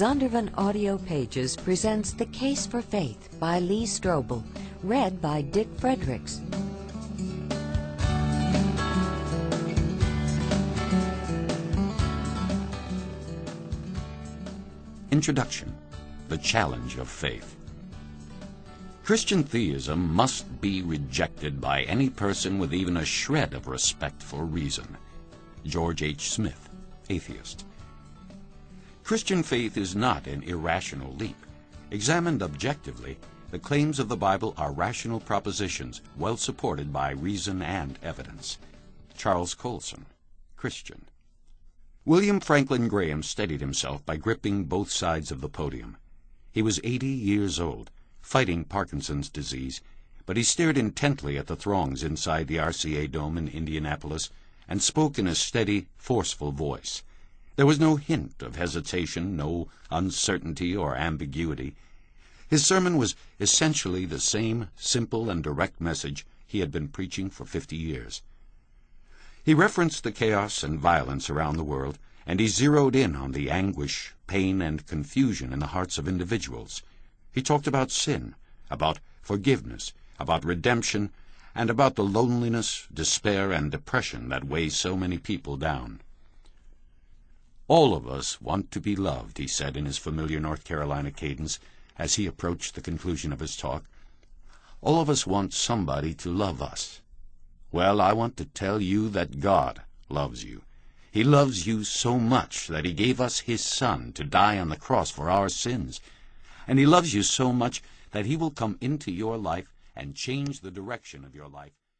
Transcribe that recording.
Zondervan Audio Pages presents The Case for Faith by Lee Strobel, read by Dick Fredericks. Introduction: The Challenge of Faith. Christian theism must be rejected by any person with even a shred of respect for reason. George H. Smith, atheist. Christian faith is not an irrational leap. Examined objectively, the claims of the Bible are rational propositions, well supported by reason and evidence. Charles Colson, Christian. William Franklin Graham steadied himself by gripping both sides of the podium. He was 80 years old, fighting Parkinson's disease, but he stared intently at the throngs inside the RCA Dome in Indianapolis and spoke in a steady, forceful voice. There was no hint of hesitation, no uncertainty or ambiguity. His sermon was essentially the same simple and direct message he had been preaching for 50 years. He referenced the chaos and violence around the world, and he zeroed in on the anguish, pain, and confusion in the hearts of individuals. He talked about sin, about forgiveness, about redemption, and about the loneliness, despair, and depression that weigh so many people down. "All of us want to be loved," he said in his familiar North Carolina cadence as he approached the conclusion of his talk. "All of us want somebody to love us. Well, I want to tell you that God loves you. He loves you so much that he gave us his Son to die on the cross for our sins. And he loves you so much that he will come into your life and change the direction of your life